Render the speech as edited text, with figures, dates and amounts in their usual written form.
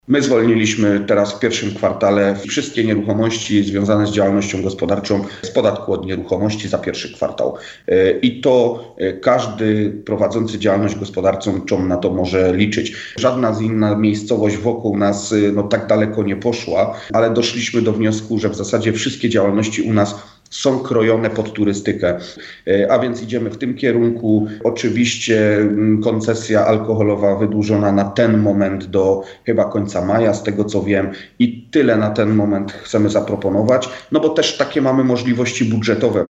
My zwolniliśmy teraz w pierwszym kwartale wszystkie nieruchomości związane z działalnością gospodarczą z podatku od nieruchomości za pierwszy kwartał. I to każdy prowadzący działalność gospodarczą na to może liczyć. Żadna inna miejscowość wokół nas tak daleko nie poszła, ale doszliśmy do wniosku, że w zasadzie wszystkie działalności u nas są krojone pod turystykę, a więc idziemy w tym kierunku. Oczywiście koncesja alkoholowa wydłużona na ten moment do chyba końca maja, z tego co wiem, i tyle na ten moment chcemy zaproponować, bo też takie mamy możliwości budżetowe.